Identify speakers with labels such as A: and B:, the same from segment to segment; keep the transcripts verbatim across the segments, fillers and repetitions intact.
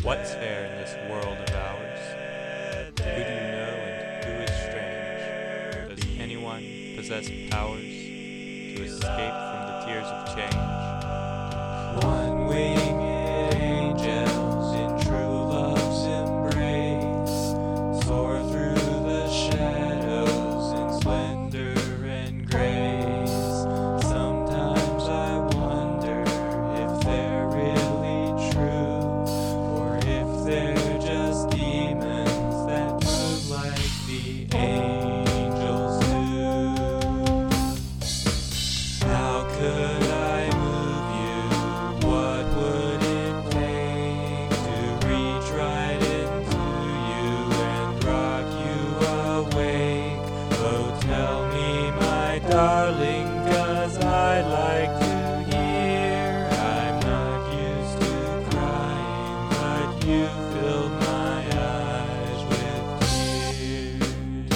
A: What's fair in this world of ours? Who do you know and who is strange? Does anyone possess powers to escape from the tears of change?
B: One-winged angels in true love's embrace soar through the shadows in splendor and grace. Sometimes I wonder if they're really true, or if they're just demons that move like the angels do. How could I move you? What would it take to reach right into you and rock you awake? Oh, tell me, my darling, 'cause I like to hear. I'm not used to crying, but you filled my eyes with tears.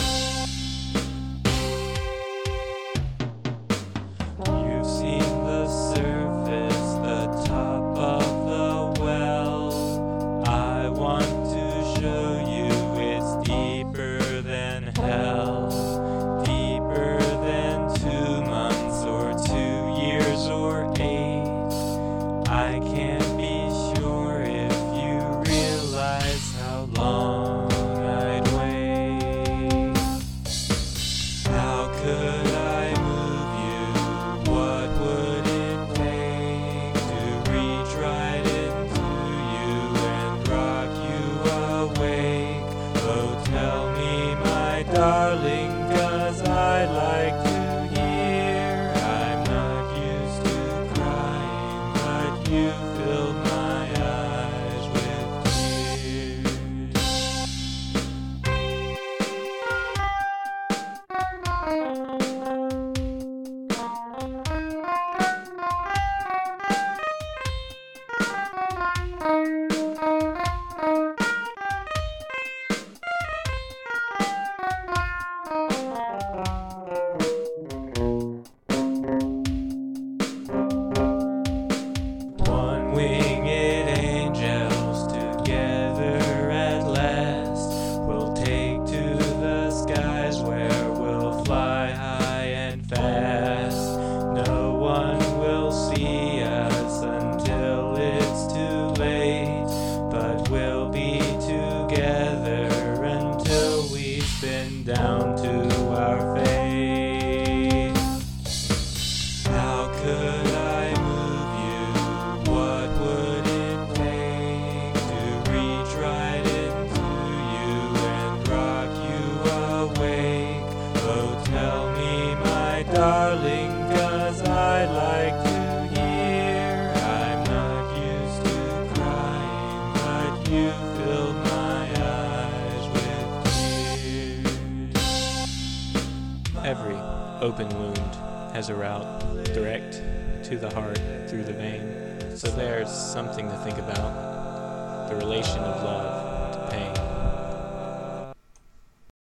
B: You've seen the surface, the top of the well. I want to show you it's deeper than hell, deeper than two months or two years or eight. I can't be sure if you realize how long I'd wait. How could I move you? What would it take to reach right into you and rock you awake? Oh, tell me, my darling, 'cause I like to hear. I'm not used to crying, but you filled my eyes with tears. One-winged angels together at last. We'll take to the skies where we'll fly high and fast. No one will see us until it's too late, but we'll be together until we spin down to our fate. How could I move you? What would it take to reach right into you and rock you awake? Oh, tell me, my darling, 'cause I like to hear. I'm not used to crying, but you filled my eyes with tears.
A: Every open wound has a route direct to the heart through the vein. So there's something to think about. The relation of love to pain.